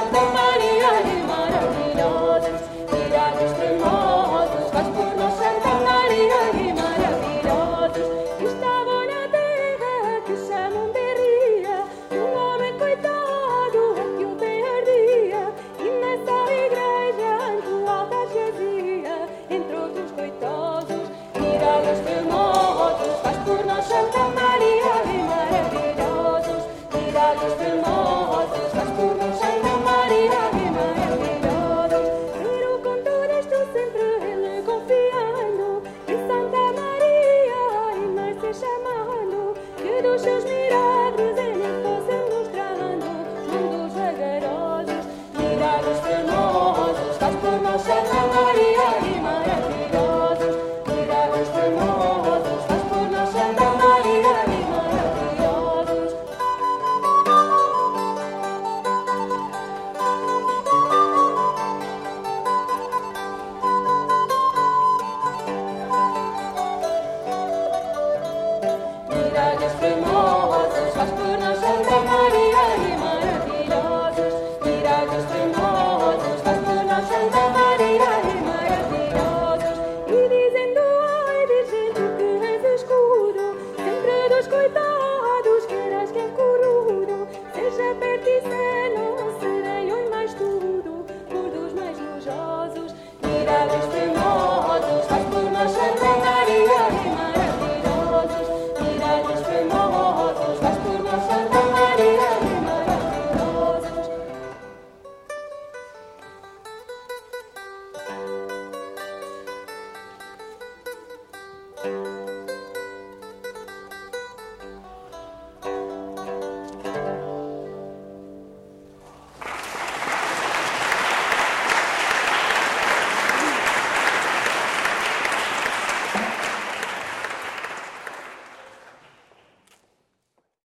Santa Maria e maravilhosos, milagres tremosos, faz por nós Santa Maria e maravilhosos. Estavam na terra que chamam de ria, um homem coitado a que o bem ardia, e nessa igreja ante o altar jazia, entre outros coitosos, milagres tremosos, faz por nós Santa Maria e maravilhosos, milagres tremosos, faz por nós Santa Maria e maravilhosos. Pero com tudo isto sempre ele confiando, e Santa Maria e Mãe se chamando, que dos seus milagres ele fosse mostrando, mundos vagarosos, milagres tremosos, faz por nós Santa Maria e maravilhosos, milagres tremosos, faz por nós Santa Maria e maravilhosos. Milagres tremosos, faz por nós Santa Maria e maravilhosos, milagres tremosos, faz por nós Santa Maria e maravilhosos. E dizendo: ai, Virgem, tu que és escudo, sempre dos coitados